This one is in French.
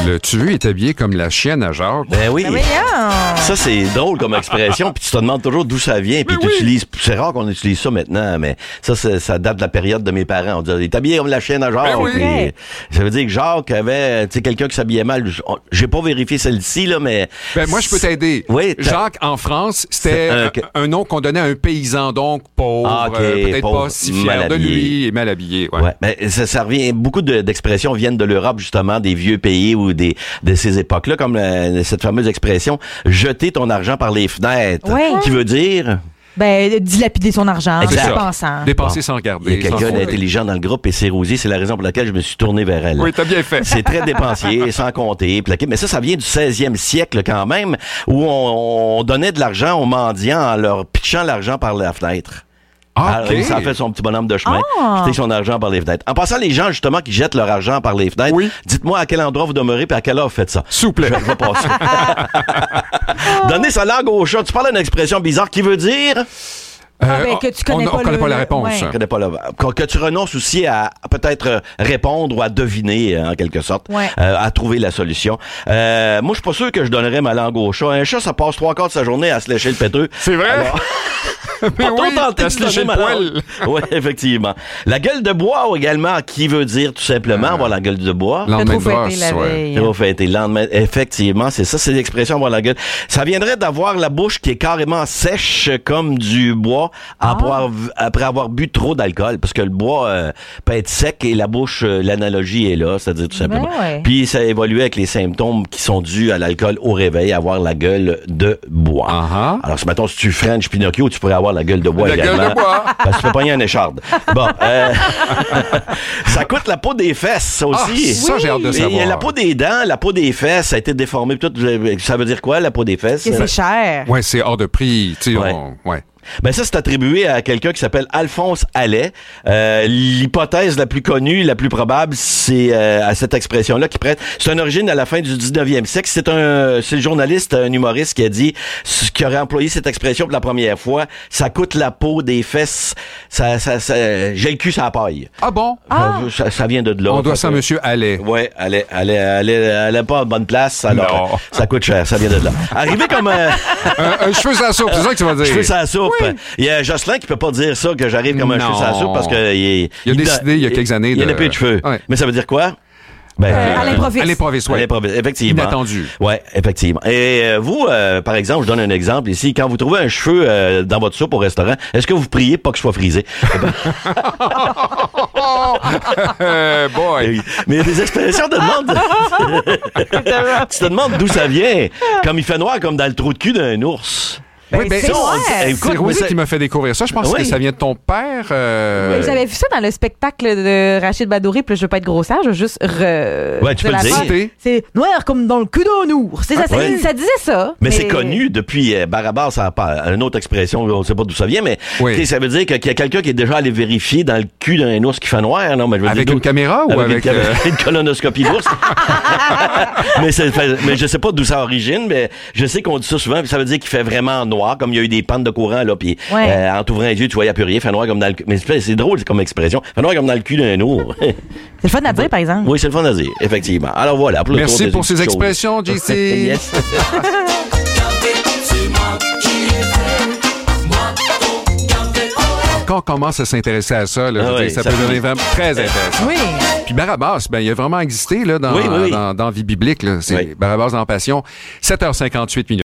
Tu veux être habillé comme la chienne à Jacques? Ben oui. Mais Ça, c'est drôle comme expression, puis tu te demandes toujours d'où ça vient, puis tu utilises... C'est rare qu'on utilise ça maintenant, mais ça date de la période de mes parents. On disait, il est habillé comme la chienne à Jacques. Ben oui. Puis, ça veut dire que Jacques avait, tu sais, quelqu'un qui s'habillait mal. J'ai pas vérifié celle-ci, là, mais... Ben, moi, je peux t'aider. Oui, Jacques, en France, c'était un nom qu'on donnait à un paysan, donc pauvre, peut-être pauvre, pas si fier de lui et mal habillé. Ouais. Ouais, mais ça revient. Beaucoup d'expressions viennent de l'Europe, justement, des vieux pays ou de ces époques-là, comme cette fameuse expression « jeter ton argent par les fenêtres Ouais. » qui veut dire... dilapider son argent, Exact. dépensant. Dépenser sans regarder. Il y a quelqu'un sans fouiller. d'intelligent dans le groupe et c'est Rosier, c'est la raison pour laquelle je me suis tourné vers elle. Oui, t'as bien fait. C'est très dépensier, sans compter, plaqué. Mais ça vient du 16e siècle quand même, où on donnait de l'argent aux mendiants en leur pitchant l'argent par la fenêtre. Ah, Alors, OK. ça a fait son petit bonhomme de chemin, Ah. jeter son argent par les fenêtres. En passant, les gens, justement, qui jettent leur argent par les fenêtres, Oui. dites-moi à quel endroit vous demeurez et à quelle heure vous faites ça. S'il vous plaît. Je vais passer. Donner sa langue au chat. Tu parles d'une expression bizarre qui veut dire... que tu connais on connaît pas la réponse. Ouais. Je connais pas que tu renonces aussi à peut-être répondre ou à deviner, en quelque sorte, Ouais. à trouver la solution. Moi, je suis pas sûr que je donnerais ma langue au chat. Un chat, ça passe 3/4 de sa journée à se lécher le péteux. C'est vrai? Alors, Mais pas trop oui, tenté à de se lécher donner le ma poil. langue. Oui, effectivement. La gueule de bois également, qui veut dire tout simplement avoir la gueule de bois. Lendemain de Trop fêté brosse, la ouais. veille. Trop fêté. Lendemain, effectivement, c'est ça, c'est l'expression avoir la gueule. Ça viendrait d'avoir la bouche qui est carrément sèche comme du bois après avoir bu trop d'alcool. Parce que le bois peut être sec et la bouche, l'analogie est là, c'est-à-dire tout simplement. Ben ouais. Puis ça évolue avec les symptômes qui sont dus à l'alcool au réveil, avoir la gueule de bois. Uh-huh. Alors, mettons, si tu French Pinocchio, tu pourrais avoir la gueule de bois La gueule également. de bois. Parce que tu fais pogner un écharde. Bon, ça coûte la peau des fesses aussi. Ah, ça, j'ai hâte de Mais savoir. la peau des dents, la peau des fesses, ça a été déformé. Tout, ça veut dire quoi, la peau des fesses? Que c'est cher. Ouais, c'est hors de prix. Tu sais, Ouais. ouais. Ben ça, c'est attribué à quelqu'un qui s'appelle Alphonse Allais. L'hypothèse la plus connue, la plus probable, c'est à cette expression-là qui prête. C'est une origine à la fin du 19e siècle. C'est le journaliste, un humoriste qui a dit, qui aurait employé cette expression pour la première fois. Ça coûte la peau des fesses. J'ai le cul sur la paille. Ah bon? Ça vient de là. On doit Fait ça à que- Monsieur Allais. Ouais, elle est pas à bonne place, alors Non. ça coûte cher, ça vient de là. Arrivé comme Un cheveu sur la soupe, c'est ça que tu vas dire. cheveux sur la soupe. Il y a Jocelyn qui peut pas dire ça, que j'arrive comme un Non. cheveu sur la soupe, parce que il a décidé il y a quelques années il y en a de- plus de cheveux. Ouais. Mais ça veut dire quoi? Ben, À l'improviste. À l'improviste, à ouais. l'improviste, effectivement. Inattendu. Ouais, effectivement. Et vous, par exemple, je donne un exemple ici. Quand vous trouvez un cheveu dans votre soupe au restaurant, est-ce que vous priez pas que je sois frisé? Boy. Mais il y a des expressions de demande. Tu te demandes d'où ça vient. Comme il fait noir, comme dans le trou de cul d'un ours. Oui, ben, c'est ça, vrai. écoute, c'est mais Rosie ça- qui m'a fait découvrir ça. Je pense Oui. que ça vient de ton père. Vous avez vu ça dans le spectacle de Rachid Badouri, puis là, je veux pas être grossière, je veux juste Ouais, tu peux de la le dire. phrase. C'est noir comme dans le cul d'un ours. C'est ça, Ouais. ça disait ça. Mais c'est connu depuis Barabbas, ça a pas une autre expression, on ne sait pas d'où ça vient, mais Oui. tu sais, ça veut dire qu'il y a quelqu'un qui est déjà allé vérifier dans le cul d'un ours qui fait noir, non? Mais je veux Avec dire, une caméra ou avec... une colonoscopie d'ours? mais je sais pas d'où ça origine, mais je sais qu'on dit ça souvent, puis ça veut dire qu'il fait vraiment noir, comme il y a eu des pannes de courant, là, puis Ouais. en t'ouvrant les yeux, tu voyais plus rien, fait noir comme dans le cul. Mais c'est drôle comme expression, fait noir comme dans le cul d'un ours. C'est le fun à dire, par exemple. Oui, c'est le fun à dire, effectivement. Alors voilà, pour le tour Merci des pour ces choses. expressions, JC. Yes. Quand on commence à s'intéresser à ça, là, je veux oui, dire, ça ça peut fait- devenir vraiment très intéressant. Oui. Puis Barabbas, ben, il a vraiment existé là, dans, Oui, oui. dans vie biblique. Là. C'est Oui. Barabbas en Passion. 7h58 minutes.